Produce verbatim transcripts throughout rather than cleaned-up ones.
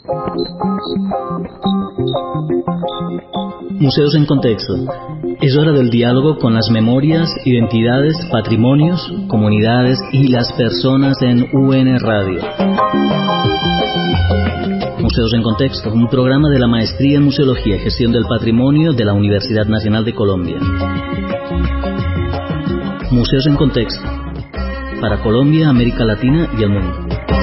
Museos en Contexto. Es hora del diálogo con las memorias, identidades, patrimonios, comunidades y las personas en U N Radio. Museos en Contexto, un programa de la Maestría en Museología y Gestión del Patrimonio de la Universidad Nacional de Colombia. Museos en Contexto, para Colombia, América Latina y el mundo.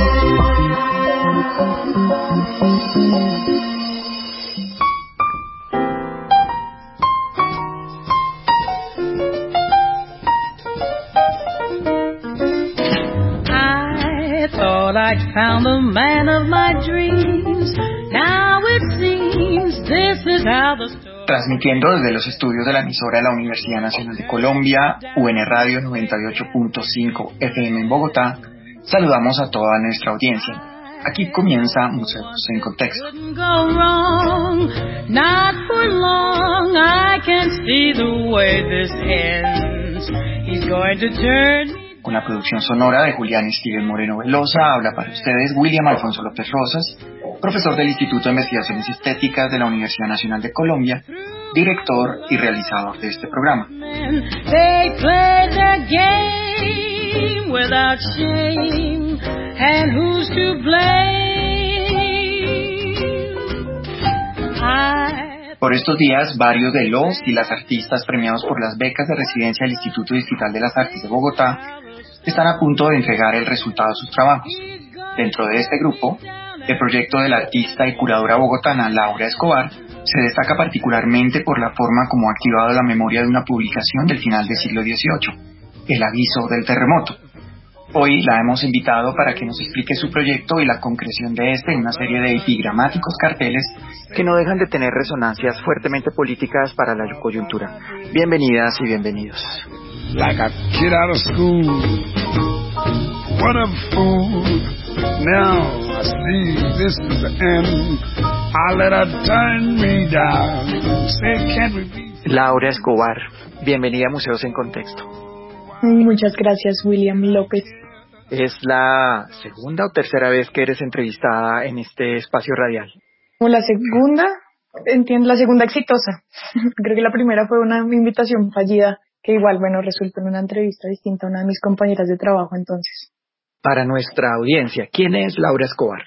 I found the man of my dreams. Now it seems this is how the story... Transmitiendo desde los estudios de la emisora de la Universidad Nacional de Colombia, U N Radio noventa y ocho punto cinco F M en Bogotá, saludamos a toda nuestra audiencia. Aquí comienza Museos en Contexto. Con la producción sonora de Julián Steven Moreno Velosa, habla para ustedes William Alfonso López Rosas, profesor del Instituto de Investigaciones Estéticas de la Universidad Nacional de Colombia, director y realizador de este programa. Por estos días, varios de los y las artistas premiados por las becas de residencia del Instituto Distrital de las Artes de Bogotá están a punto de entregar el resultado de sus trabajos. Dentro de este grupo, el proyecto de la artista y curadora bogotana Laura Escobar se destaca particularmente por la forma como ha activado la memoria de una publicación del final del siglo dieciocho, El aviso del terremoto. Hoy la hemos invitado para que nos explique su proyecto y la concreción de este en una serie de epigramáticos carteles que no dejan de tener resonancias fuertemente políticas para la coyuntura. Bienvenidas y bienvenidos. Like a kid out of school, what a fool. Now I see this is the end. I let her turn me down. Say, can't we be... Laura Escobar, bienvenida a Museos en Contexto. Muchas gracias, William López. ¿Es la segunda o tercera vez que eres entrevistada en este espacio radial? La segunda, entiendo, la segunda exitosa. Creo que la primera fue una invitación fallida, que igual, bueno, resultó en una entrevista distinta a una de mis compañeras de trabajo entonces. Para nuestra audiencia, ¿quién es Laura Escobar?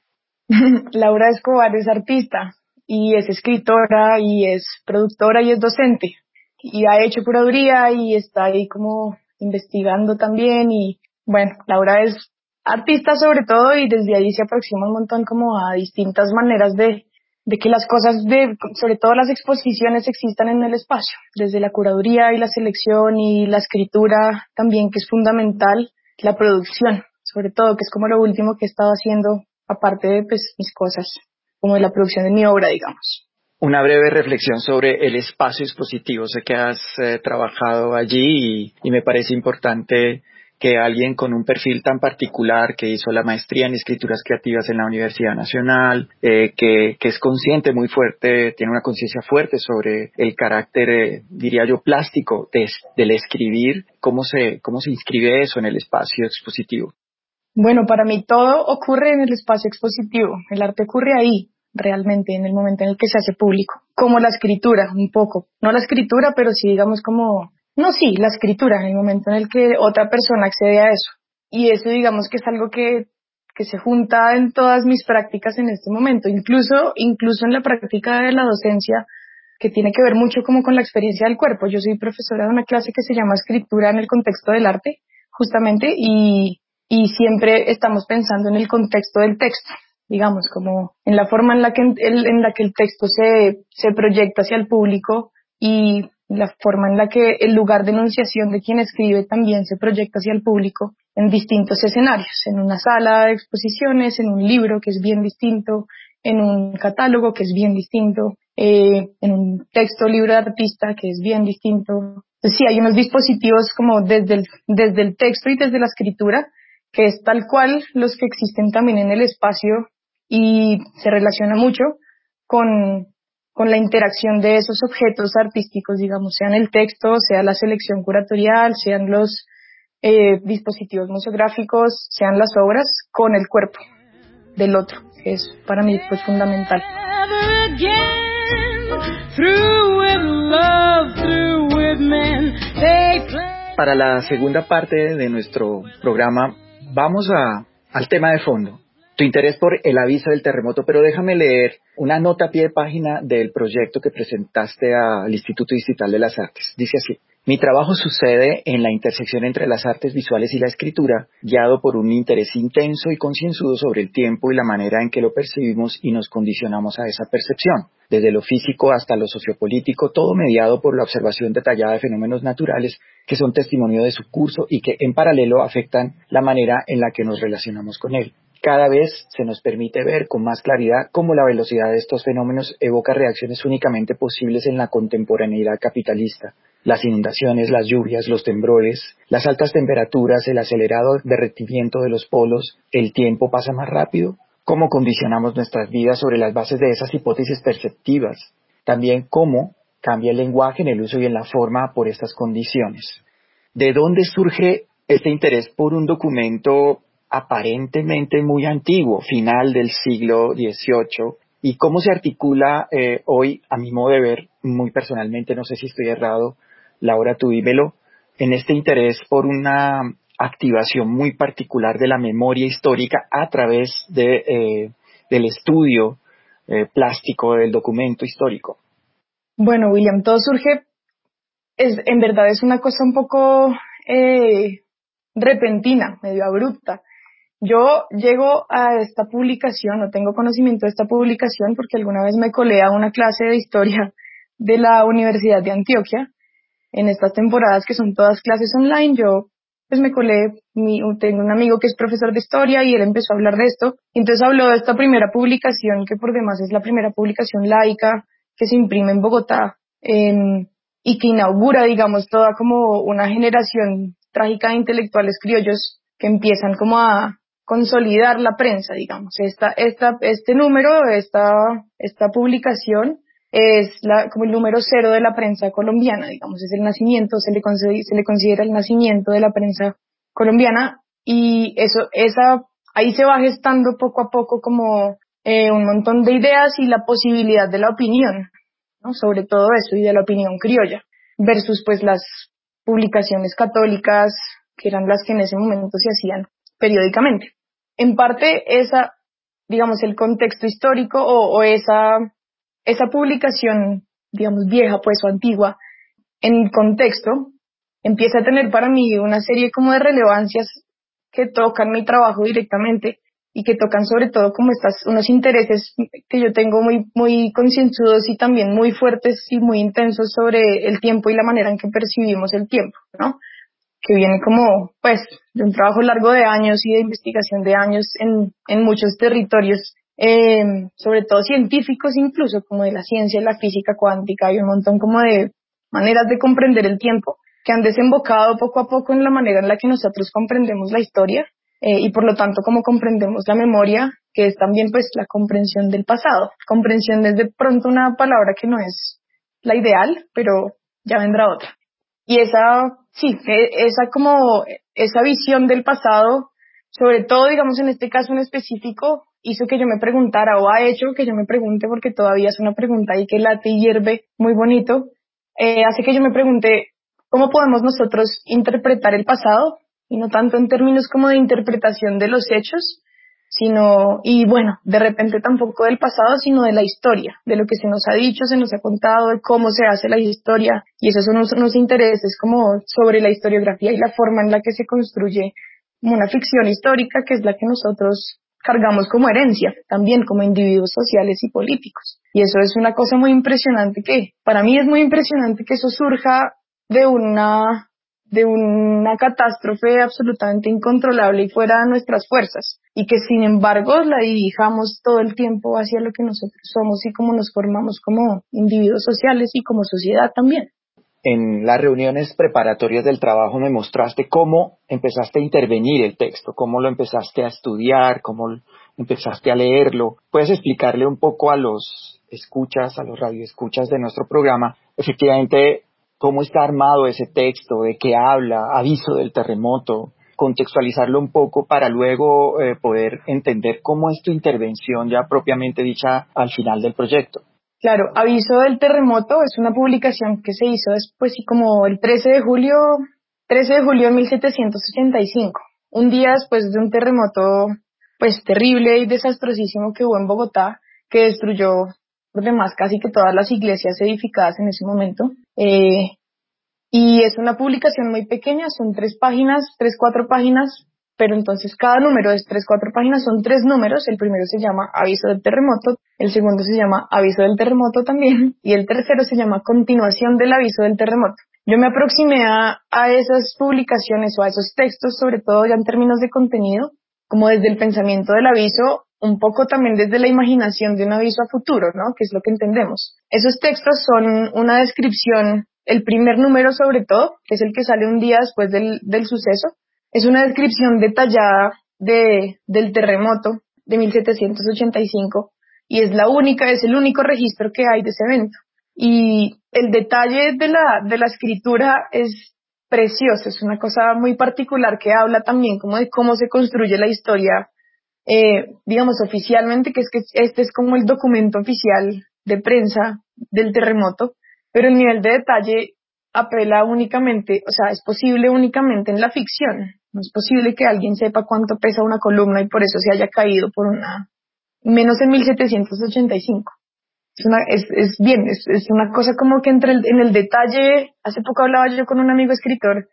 Laura Escobar es artista y es escritora y es productora y es docente. Y ha hecho curaduría y está ahí como investigando también. Y bueno, Laura es artista sobre todo y desde ahí se aproxima un montón como a distintas maneras de, de que las cosas, de, sobre todo las exposiciones, existan en el espacio. Desde la curaduría y la selección y la escritura también, que es fundamental, la producción, sobre todo, que es como lo último que he estado haciendo, aparte de pues mis cosas, como de la producción de mi obra, digamos. Una breve reflexión sobre el espacio expositivo. Sé que has eh, trabajado allí y, y me parece importante que alguien con un perfil tan particular, que hizo la maestría en escrituras creativas en la Universidad Nacional, eh, que, que es consciente muy fuerte, tiene una conciencia fuerte sobre el carácter, eh, diría yo, plástico de, del escribir, ¿cómo se, cómo se inscribe eso en el espacio expositivo? Bueno, para mí todo ocurre en el espacio expositivo. El arte ocurre ahí, realmente, en el momento en el que se hace público. Como la escritura, un poco. No la escritura, pero sí, digamos, como... No, sí, la escritura, en el momento en el que otra persona accede a eso. Y eso, digamos, que es algo que, que se junta en todas mis prácticas en este momento. Incluso, incluso en la práctica de la docencia, que tiene que ver mucho como con la experiencia del cuerpo. Yo soy profesora de una clase que se llama Escritura en el contexto del arte, justamente, y... y siempre estamos pensando en el contexto del texto, digamos, como en la forma en la que el, en la que el texto se, se proyecta hacia el público y la forma en la que el lugar de enunciación de quien escribe también se proyecta hacia el público en distintos escenarios, en una sala de exposiciones, en un libro que es bien distinto, en un catálogo que es bien distinto, eh, en un texto, libro de artista que es bien distinto. Entonces sí, hay unos dispositivos como desde el, desde el texto y desde la escritura, que es tal cual los que existen también en el espacio y se relaciona mucho con, con la interacción de esos objetos artísticos, digamos, sean el texto, sea la selección curatorial, sean los eh, dispositivos museográficos, sean las obras, con el cuerpo. del otro, que es para mí pues fundamental. Para la segunda parte de nuestro programa vamos a, al tema de fondo, tu interés por el aviso del terremoto, pero déjame leer una nota a pie de página del proyecto que presentaste al Instituto Digital de las Artes. Dice así: mi trabajo sucede en la intersección entre las artes visuales y la escritura, guiado por un interés intenso y concienzudo sobre el tiempo y la manera en que lo percibimos y nos condicionamos a esa percepción. Desde lo físico hasta lo sociopolítico, todo mediado por la observación detallada de fenómenos naturales que son testimonio de su curso y que en paralelo afectan la manera en la que nos relacionamos con él. Cada vez se nos permite ver con más claridad cómo la velocidad de estos fenómenos evoca reacciones únicamente posibles en la contemporaneidad capitalista. Las inundaciones, las lluvias, los temblores, las altas temperaturas, el acelerado derretimiento de los polos, el tiempo pasa más rápido. Cómo condicionamos nuestras vidas sobre las bases de esas hipótesis perceptivas. También cómo cambia el lenguaje en el uso y en la forma por estas condiciones. ¿De dónde surge este interés por un documento aparentemente muy antiguo, final del siglo dieciocho? ¿Y cómo se articula eh, hoy, a mi modo de ver, muy personalmente, no sé si estoy errado, Laura, tú dímelo, en este interés por una activación muy particular de la memoria histórica a través de, eh, del estudio eh, plástico del documento histórico? Bueno, William, todo surge, es, en verdad es una cosa un poco eh, repentina, medio abrupta. Yo llego a esta publicación, no tengo conocimiento de esta publicación porque alguna vez me colé a una clase de historia de la Universidad de Antioquia. En estas temporadas que son todas clases online, yo pues me colé, mi, tengo un amigo que es profesor de historia y él empezó a hablar de esto. Entonces habló de esta primera publicación, que por demás es la primera publicación laica que se imprime en Bogotá eh, y que inaugura, digamos, toda como una generación trágica de intelectuales criollos que empiezan como a consolidar la prensa, digamos. Esta, esta, este número, esta, esta publicación es la, como el número cero de la prensa colombiana, digamos, es el nacimiento, se le, considera, se le considera el nacimiento de la prensa colombiana, y eso, esa, ahí se va gestando poco a poco como eh, un montón de ideas y la posibilidad de la opinión, ¿no? Sobre todo eso, y de la opinión criolla, versus pues las publicaciones católicas, que eran las que en ese momento se hacían periódicamente. En parte esa, digamos, el contexto histórico o, o esa esa publicación, digamos, vieja, pues, o antigua, en contexto, empieza a tener para mí una serie como de relevancias que tocan mi trabajo directamente y que tocan sobre todo como estas, unos intereses que yo tengo muy, muy concienzudos y también muy fuertes y muy intensos sobre el tiempo y la manera en que percibimos el tiempo, ¿no? Que viene como, pues, de un trabajo largo de años y de investigación de años en, en muchos territorios, eh, sobre todo científicos, incluso como de la ciencia, la física cuántica, y un montón como de maneras de comprender el tiempo que han desembocado poco a poco en la manera en la que nosotros comprendemos la historia eh, y por lo tanto como comprendemos la memoria, que es también pues la comprensión del pasado. Comprensión es de pronto una palabra que no es la ideal, pero ya vendrá otra. Y esa, sí, esa como, esa visión del pasado, sobre todo, digamos, en este caso en específico, hizo que yo me preguntara, o ha hecho que yo me pregunte, porque todavía es una pregunta ahí que late y hierve muy bonito, eh, hace que yo me pregunte, ¿cómo podemos nosotros interpretar el pasado? Y no tanto en términos como de interpretación de los hechos, sino, y bueno, de repente tampoco del pasado, sino de la historia, de lo que se nos ha dicho, se nos ha contado, de cómo se hace la historia, y esos son unos, unos intereses como sobre la historiografía y la forma en la que se construye como una ficción histórica, que es la que nosotros cargamos como herencia, también como individuos sociales y políticos. Y eso es una cosa muy impresionante que, para mí es muy impresionante que eso surja de una de una catástrofe absolutamente incontrolable y fuera de nuestras fuerzas, y que sin embargo la dirijamos todo el tiempo hacia lo que nosotros somos y cómo nos formamos como individuos sociales y como sociedad también. En las reuniones preparatorias del trabajo me mostraste cómo empezaste a intervenir el texto, cómo lo empezaste a estudiar, cómo empezaste a leerlo. ¿Puedes explicarle un poco a los escuchas, a los radioescuchas de nuestro programa, efectivamente, cómo está armado ese texto, de qué habla, aviso del terremoto, contextualizarlo un poco para luego eh, poder entender cómo es tu intervención ya propiamente dicha al final del proyecto. Claro, Aviso del Terremoto es una publicación que se hizo después, y como el trece de julio, trece de julio de mil setecientos ochenta y cinco, un día después de un terremoto pues terrible y desastrosísimo que hubo en Bogotá, que destruyó por demás casi que todas las iglesias edificadas en ese momento. Eh, y es una publicación muy pequeña, son tres páginas, tres, cuatro páginas, pero entonces cada número es tres, cuatro páginas, son tres números. El primero se llama Aviso del Terremoto, el segundo se llama Aviso del Terremoto también, y el tercero se llama Continuación del Aviso del Terremoto. Yo me aproximé a, a esas publicaciones o a esos textos, sobre todo ya en términos de contenido, como desde el pensamiento del aviso, un poco también desde la imaginación de un aviso a futuro, ¿no? Que es lo que entendemos. Esos textos son una descripción, el primer número sobre todo, que es el que sale un día después del, del suceso, es una descripción detallada de, del terremoto de mil setecientos ochenta y cinco y es la única, es el único registro que hay de ese evento. Y el detalle de la, de la escritura es precioso, es una cosa muy particular que habla también como de cómo se construye la historia, eh, digamos oficialmente, que es que este es como el documento oficial de prensa del terremoto, pero el nivel de detalle apela únicamente, o sea, es posible únicamente en la ficción. No es posible que alguien sepa cuánto pesa una columna y por eso se haya caído por una, menos en mil setecientos ochenta y cinco. Es una, es, es bien, es, es una cosa como que entre el, en el detalle. Hace poco hablaba yo con un amigo escritor,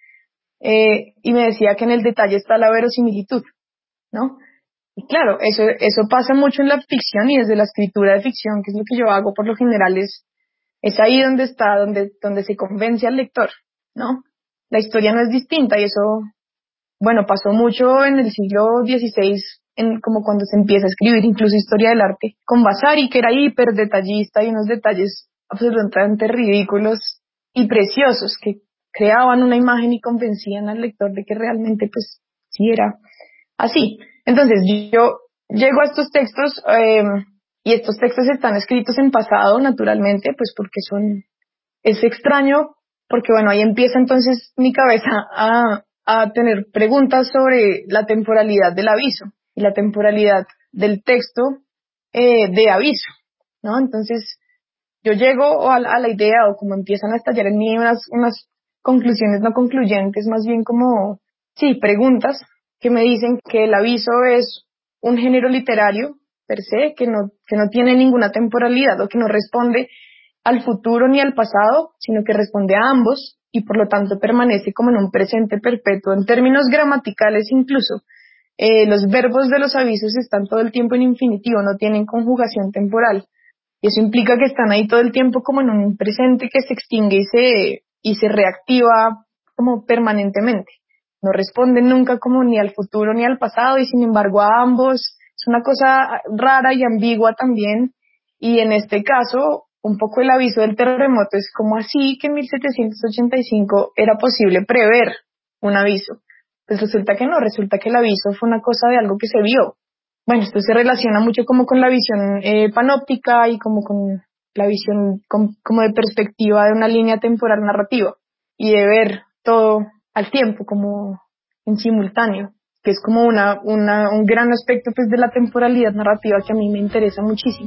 eh, y me decía que en el detalle está la verosimilitud, ¿no? Y claro, eso, eso pasa mucho en la ficción y desde la escritura de ficción, que es lo que yo hago por lo general, es, es ahí donde está, donde, donde se convence al lector, ¿no? La historia no es distinta y eso, bueno, pasó mucho en el siglo dieciséis, en, como cuando se empieza a escribir incluso historia del arte, con Vasari, que era hiper detallista y unos detalles absolutamente ridículos y preciosos que creaban una imagen y convencían al lector de que realmente pues sí era así. Entonces yo llego a estos textos, eh, y estos textos están escritos en pasado naturalmente, pues porque son, es extraño, porque bueno, ahí empieza entonces mi cabeza a, a tener preguntas sobre la temporalidad del aviso y la temporalidad del texto, eh, de aviso, ¿no? Entonces yo llego a, a la idea, o como empiezan a estallar en mí unas, unas conclusiones no concluyentes, más bien como, sí, preguntas que me dicen que el aviso es un género literario per se, que no, que no tiene ninguna temporalidad o que no responde al futuro ni al pasado, sino que responde a ambos y por lo tanto permanece como en un presente perpetuo. En términos gramaticales incluso, eh, los verbos de los avisos están todo el tiempo en infinitivo, no tienen conjugación temporal. Y eso implica que están ahí todo el tiempo como en un presente que se extingue y se, y se reactiva como permanentemente. No responden nunca como ni al futuro ni al pasado y sin embargo a ambos. Es una cosa rara y ambigua también. Y en este caso, un poco el aviso del terremoto es como así que en mil setecientos ochenta y cinco era posible prever un aviso. Pues resulta que no, resulta que el aviso fue una cosa de algo que se vio. Bueno, esto se relaciona mucho como con la visión eh, panóptica y como con la visión com, como de perspectiva de una línea temporal narrativa y de ver todo al tiempo como en simultáneo, que es como una, una un gran aspecto pues de la temporalidad narrativa que a mí me interesa muchísimo.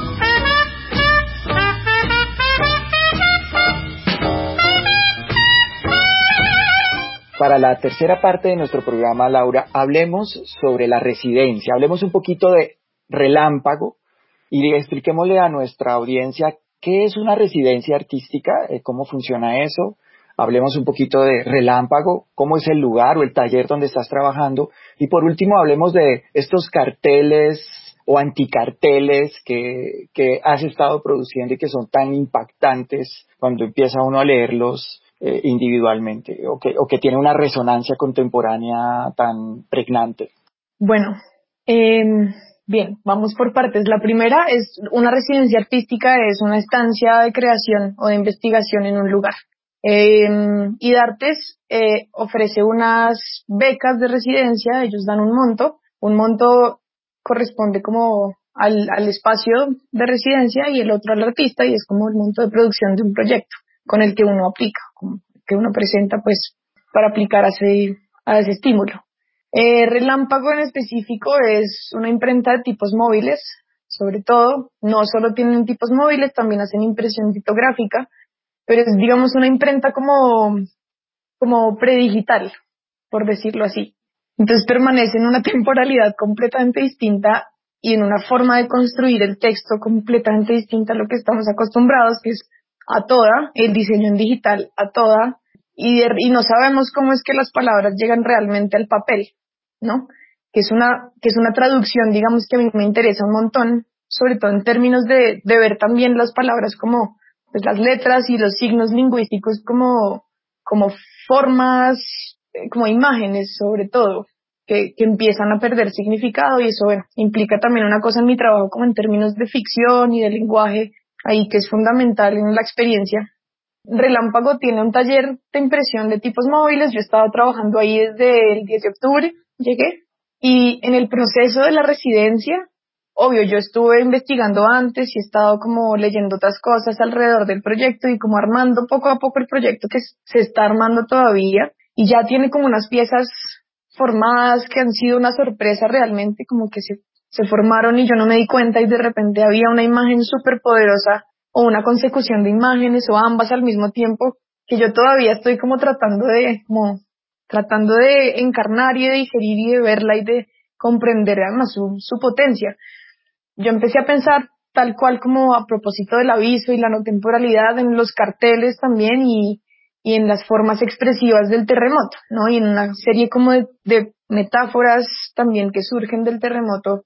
Para la tercera parte de nuestro programa, Laura, hablemos sobre la residencia, hablemos un poquito de Relámpago y expliquémosle a nuestra audiencia qué es una residencia artística, eh, cómo funciona eso. Hablemos un poquito de Relámpago, cómo es el lugar o el taller donde estás trabajando. Y por último, hablemos de estos carteles o anticarteles que, que has estado produciendo y que son tan impactantes cuando empieza uno a leerlos eh, individualmente, o que, o que tiene una resonancia contemporánea tan pregnante. Bueno, eh, bien, vamos por partes. La primera es una residencia artística, es una estancia de creación o de investigación en un lugar. Eh, IDARTES eh, ofrece unas becas de residencia, ellos dan un monto, un monto corresponde como al, al espacio de residencia y el otro al artista y es como el monto de producción de un proyecto con el que uno aplica, como que uno presenta pues para aplicar a ese, a ese estímulo. Eh, Relámpago en específico es una imprenta de tipos móviles, sobre todo, no solo tienen tipos móviles, también hacen impresión litográfica, pero es, digamos, una imprenta como, como predigital, por decirlo así. Entonces permanece en una temporalidad completamente distinta y en una forma de construir el texto completamente distinta a lo que estamos acostumbrados, que es a toda, el diseño en digital a toda, y, de, y no sabemos cómo es que las palabras llegan realmente al papel, ¿no? Que es una, que es una traducción, digamos, que a mí me interesa un montón, sobre todo en términos de, de ver también las palabras como, pues, las letras y los signos lingüísticos como, como formas, como imágenes sobre todo, que, que empiezan a perder significado, y eso, bueno, implica también una cosa en mi trabajo como en términos de ficción y de lenguaje, ahí que es fundamental en la experiencia. Relámpago tiene un taller de impresión de tipos móviles, yo estaba trabajando ahí desde el diez de octubre, llegué, y en el proceso de la residencia, obvio, yo estuve investigando antes y he estado como leyendo otras cosas alrededor del proyecto y como armando poco a poco el proyecto que se está armando todavía, y ya tiene como unas piezas formadas que han sido una sorpresa realmente, como que se, se formaron y yo no me di cuenta y de repente había una imagen súper poderosa o una consecución de imágenes o ambas al mismo tiempo que yo todavía estoy como tratando de, como tratando de encarnar y de digerir y de verla y de comprender además su, su potencia. Yo empecé a pensar tal cual como a propósito del aviso y la no temporalidad en los carteles también y y en las formas expresivas del terremoto, ¿no? Y en una serie como de, de metáforas también que surgen del terremoto,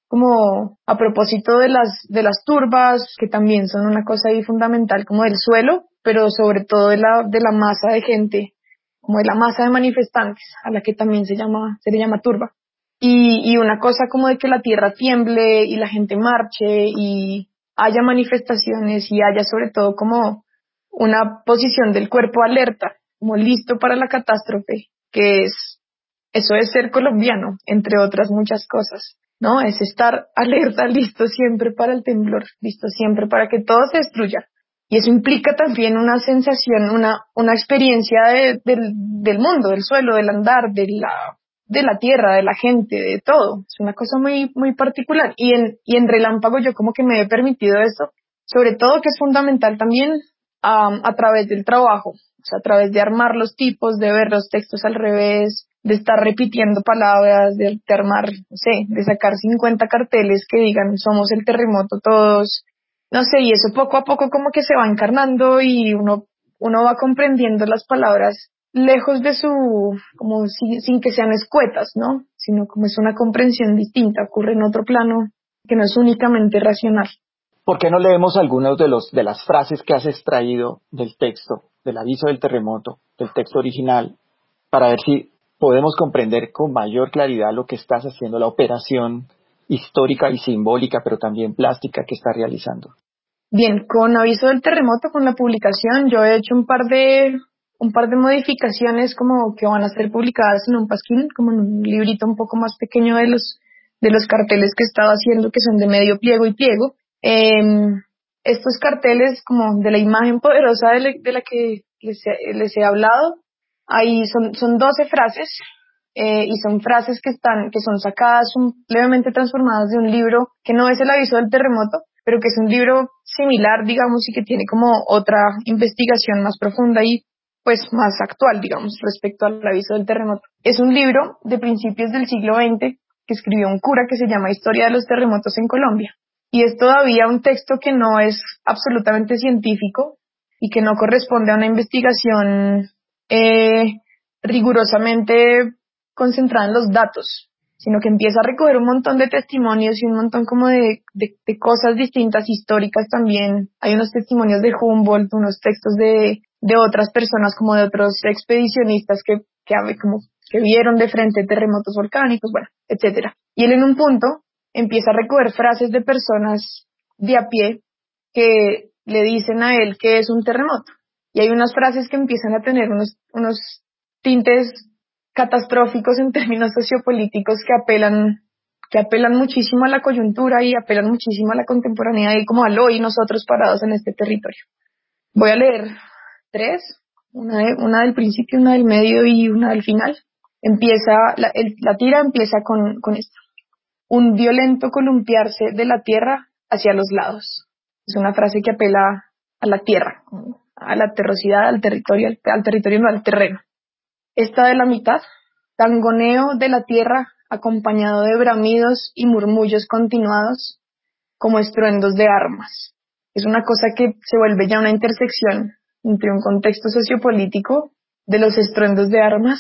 como a propósito de las, de las turbas, que también son una cosa ahí fundamental, como del suelo, pero sobre todo de la, de la masa de gente, como de la masa de manifestantes, a la que también se llama, se le llama turba. Y, y una cosa como de que la tierra tiemble y la gente marche y haya manifestaciones y haya sobre todo como una posición del cuerpo alerta, como listo para la catástrofe, que es, eso es ser colombiano, entre otras muchas cosas, ¿no? Es estar alerta, listo siempre para el temblor, listo siempre para que todo se destruya. Y eso implica también una sensación, una, una experiencia de, del, del mundo, del suelo, del andar, de la, de la tierra, de la gente, de todo. Es una cosa muy, muy particular. Y en, y en Relámpago yo como que me he permitido esto, sobre todo que es fundamental también Um, a través del trabajo, o sea, a través de armar los tipos, de ver los textos al revés, de estar repitiendo palabras, de, de armar, no sé, de sacar cincuenta carteles que digan somos el terremoto todos, no sé, y eso poco a poco como que se va encarnando y uno, uno va comprendiendo las palabras lejos de su, como sin, sin que sean escuetas, ¿no? Sino como es una comprensión distinta, ocurre en otro plano que no es únicamente racional. ¿Por qué no leemos algunas de, los, de las frases que has extraído del texto, del aviso del terremoto, del texto original, para ver si podemos comprender con mayor claridad lo que estás haciendo, la operación histórica y simbólica, pero también plástica que estás realizando? Bien, con aviso del terremoto, con la publicación, yo he hecho un par de un par de modificaciones como que van a ser publicadas en un pasquín, como en un librito un poco más pequeño de los de los carteles que estaba haciendo, que son de medio pliego y pliego. Eh, estos carteles como de la imagen poderosa de, le, de la que les he, les he hablado, ahí son, son doce frases eh, y son frases que están que son sacadas, son levemente transformadas de un libro que no es el aviso del terremoto, pero que es un libro similar, digamos, y que tiene como otra investigación más profunda y pues más actual, digamos, respecto al aviso del terremoto. Es un libro de principios del siglo veinte que escribió un cura que se llama Historia de los terremotos en Colombia. Y es todavía un texto que no es absolutamente científico y que no corresponde a una investigación eh, rigurosamente concentrada en los datos, sino que empieza a recoger un montón de testimonios y un montón como de, de, de cosas distintas, históricas también. Hay unos testimonios de Humboldt, unos textos de, de otras personas, como de otros expedicionistas que, que, como, que vieron de frente terremotos volcánicos, bueno, etcétera. Y él en un punto empieza a recoger frases de personas de a pie que le dicen a él que es un terremoto. Y hay unas frases que empiezan a tener unos, unos tintes catastróficos en términos sociopolíticos que apelan, que apelan muchísimo a la coyuntura y apelan muchísimo a la contemporaneidad y como al hoy nosotros parados en este territorio. Voy a leer tres, una, de, una del principio, una del medio y una del final. Empieza, la, el, la tira empieza con, con esto. Un violento columpiarse de la tierra hacia los lados. Es una frase que apela a la tierra, a la terrosidad, al territorio, al, al territorio, no al terreno. Esta de la mitad, tangoneo de la tierra acompañado de bramidos y murmullos continuados como estruendos de armas. Es una cosa que se vuelve ya una intersección entre un contexto sociopolítico de los estruendos de armas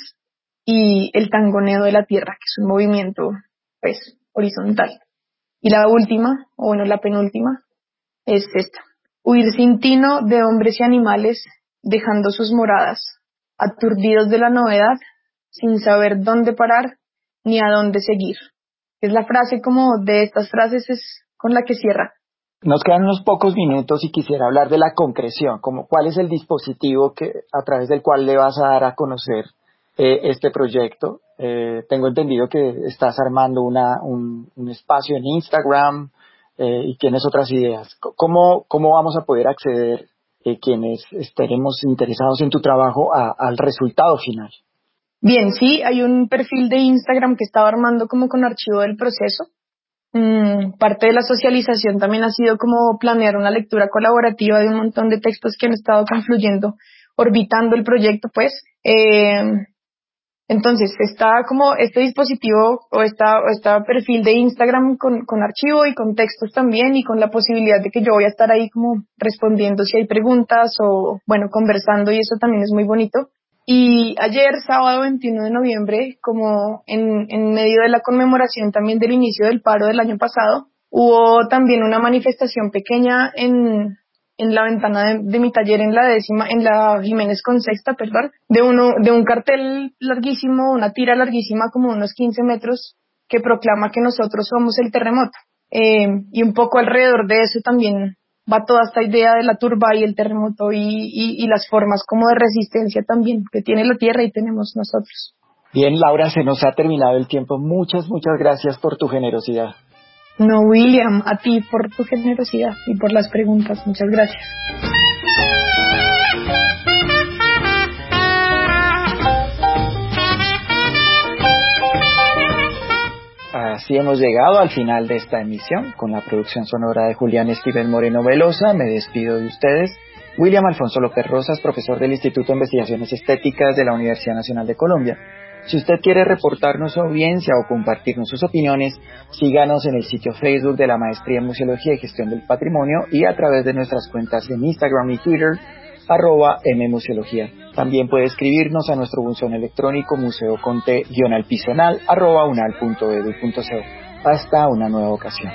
y el tangoneo de la tierra, que es un movimiento, pues, horizontal. Y la última, o bueno, la penúltima, es esta. Huir sin tino de hombres y animales, dejando sus moradas, aturdidos de la novedad, sin saber dónde parar ni a dónde seguir. Es la frase como de estas frases es con la que cierra. Nos quedan unos pocos minutos y quisiera hablar de la concreción, como cuál es el dispositivo que a través del cual le vas a dar a conocer eh, este proyecto. Eh, tengo entendido que estás armando una, un, un espacio en Instagram eh, y tienes otras ideas. ¿Cómo, cómo vamos a poder acceder eh, quienes estaremos interesados en tu trabajo a, al resultado final? Bien, sí, hay un perfil de Instagram que estaba armando como con archivo del proceso. Mm, parte de la socialización también ha sido como planear una lectura colaborativa de un montón de textos que han estado confluyendo, orbitando el proyecto, pues. Eh, entonces, está como este dispositivo o esta, o este perfil de Instagram con, con archivo y con textos también y con la posibilidad de que yo voy a estar ahí como respondiendo si hay preguntas o, bueno, conversando, y eso también es muy bonito. Y ayer, sábado veintiuno de noviembre, como en, en medio de la conmemoración también del inicio del paro del año pasado, hubo también una manifestación pequeña en, en la ventana de, de mi taller en la décima, en la Jiménez con Sexta, perdón, de uno, de un cartel larguísimo, una tira larguísima como unos quince metros que proclama que nosotros somos el terremoto. Eh, y un poco alrededor de eso también va toda esta idea de la turba y el terremoto y, y, y las formas como de resistencia también que tiene la tierra y tenemos nosotros. Bien, Laura, se nos ha terminado el tiempo. Muchas, muchas gracias por tu generosidad. No, William, a ti por tu generosidad y por las preguntas. Muchas gracias. Así hemos llegado al final de esta emisión. Con la producción sonora de Julián Esquivel Moreno Velosa, me despido de ustedes. William Alfonso López Rosas, profesor del Instituto de Investigaciones Estéticas de la Universidad Nacional de Colombia. Si usted quiere reportarnos su audiencia o compartirnos sus opiniones, síganos en el sitio Facebook de la Maestría en Museología y Gestión del Patrimonio y a través de nuestras cuentas en Instagram y Twitter, arroba mmuseología. También puede escribirnos a nuestro buzón electrónico museoconte-alpisonal arroba unal punto edu punto co. Hasta una nueva ocasión.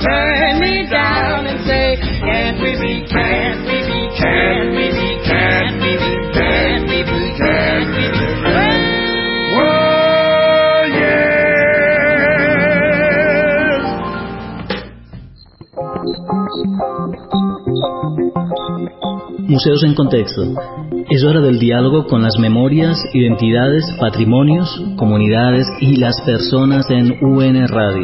Museos en Contexto. Es hora del diálogo con las memorias, identidades, patrimonios, comunidades y las personas en U N Radio.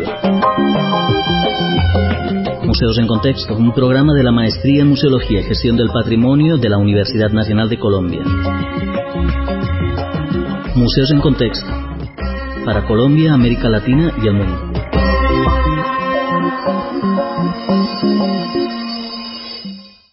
Museos en Contexto, un programa de la Maestría en Museología y Gestión del Patrimonio de la Universidad Nacional de Colombia. Museos en Contexto, para Colombia, América Latina y el mundo.